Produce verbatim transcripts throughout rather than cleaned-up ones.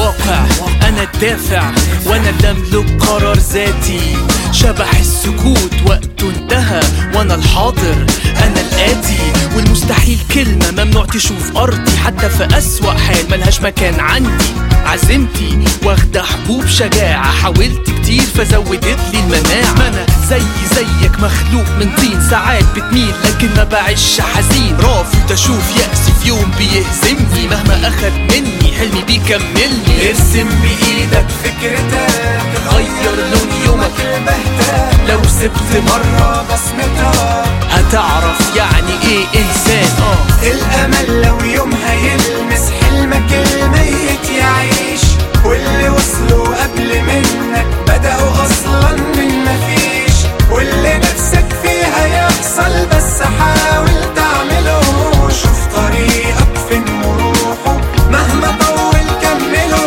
الواقع، أنا الدافع وأنا اللي أملك قرار ذاتي. شبح السكوت وقته انتهى وأنا الحاضر، أنا الآتي. والمستحيل كلمة ممنوع تشوف أرضي، حتى في أسوأ حال ملهاش مكان عندي. عزمتي واخدة حبوب شجاعة، حاولت كتير فزودت لي المناعة. ما أنا زي زيك مخلوق من طين، ساعات بتميل لكن ما بعيش حزين. رافض أشوف يأسي في يوم بيهزمني، مهما أخد مني حلمي بيكملني. ارسم بإيدك فكرتك، غير لون يومك المهتم. لو سبت مرة بصمتك هتعرف يعني ايه إنسان. آه. الأمل لو يوم هيلمس حلمك الميت يعيش، واللي وصلوا قبل منك بدأوا أصلا من مفيش. واللي نفسك فيها يحصل بس حاول تعمله، شوف طريقك فين وروحه مهما طول كمله.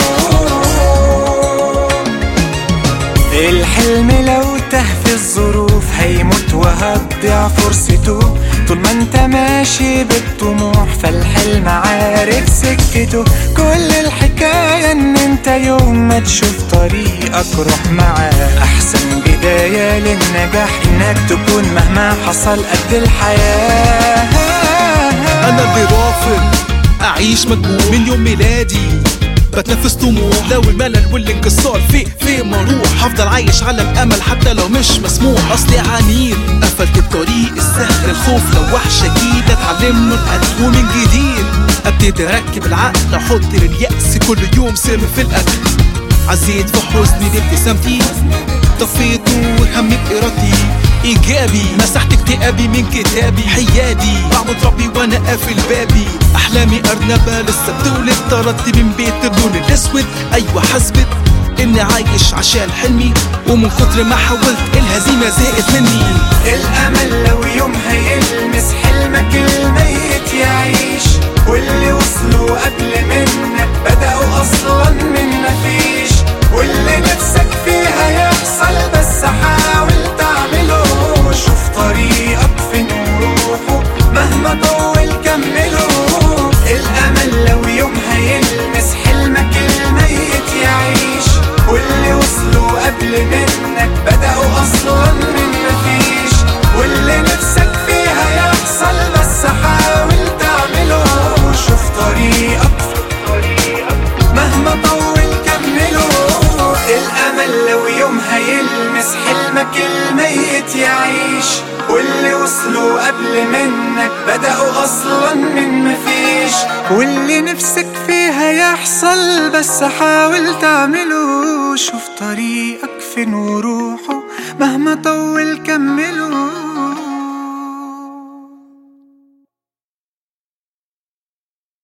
الحلم لو تاه في الظروف هيموت وهتضيع فرصته، طول ما انت ماشي بالطموح فالحلم عارف سكته. كل الحكاية ان انت يوم ما تشوف طريقك روح معاه. احسن بداية للنجاح انك تكون مهما حصل قد الحياة. انا اللي رافض اعيش مجبور من يوم ميلادي، بتنفس طموح. لو الملل والانكسار في في مروح، هفضل عايش على الامل حتى لو مش مسموح. اصلي عنيد قفلت الطريق السهل، الخوف لو وحشه جديده اتعلم من القتل ومن جديد. ابتدي اركب العقل احط لليأس كل يوم سم في الاكل. عزيت في حزني بابتسامتي، طفيته همي بإرادتي. ايجابي مسحت اكتئابي من كتابي، حيادي بعبد ربي وانا قافل بابي. احلامي ارنبه لسه بتولد، طردت من بيت اللون الاسود. ايوه حسبت اني عايش عشان حلمي، ومن كتر ما حاولت الهزيمه زهقت مني. الامل لو يوم هيلمس حلمك الميت يعيش، واللي وصلوا قبل منك بدأوا اصلا من مفيش. واللي نفسك فيها يحصل بس حاول تعمله، شوف طريقك فين وروحه مهما طول كمله. الامل لو يوم هيلمس حلمك الميت يعيش، واللي وصلوا قبل منك بدأوا اصلا من مفيش. واللي نفسك فيها يحصل بس حاول تعمله، شوف طريقك مهما طول كمله. الامل لو يوم هيلمس حلمك الميت يعيش، واللي وصلوا قبل منك بدأوا اصلا من مفيش. واللي نفسك فيها يحصل بس حاول تعمله، شوف طريقك فين وروحه مهما طول